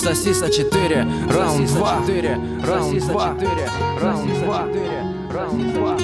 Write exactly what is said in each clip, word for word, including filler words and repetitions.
Сосиса четыре, раунд два, раунд два, раунд два, раунд два.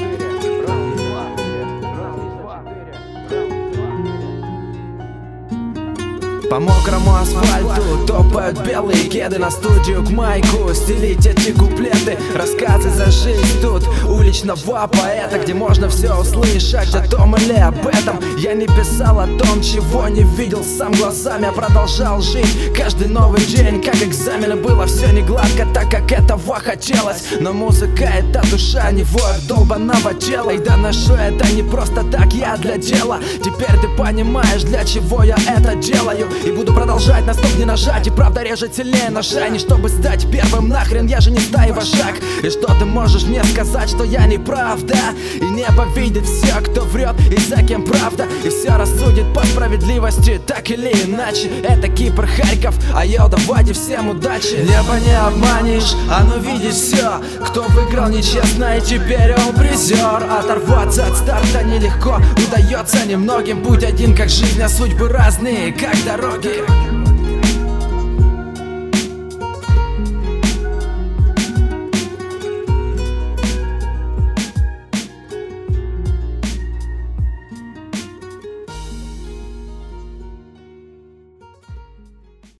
По мокрому асфальту топают белые кеды. На студию к майку стелить эти куплеты. Рассказы за жизнь тут уличного поэта, где можно все услышать о том или об этом. Я не писал о том, чего не видел сам глазами, а продолжал жить каждый новый день как экзамены. Было все не гладко, так как этого хотелось, но музыка — это душа, не воет долбаного тела. И доношу это не просто так, я для дела. Теперь ты понимаешь, для чего я это делаю. И буду продолжать, на стоп не нажать. И правда режет сильнее ножа. Не чтобы стать первым, нахрен, я же не стаи вожак. И что ты можешь мне сказать, что я не прав, да? И небо видит все, кто врет и за кем правда. И все рассудит по справедливости, так или иначе. Это Кипр, Харьков, а йоу, давайте всем удачи. Небо не обманешь, оно видит все. Кто выиграл нечестно, и теперь он призер. Оторваться от старта нелегко, удается немногим. Путь один, как жизнь, а судьбы разные, как дороги.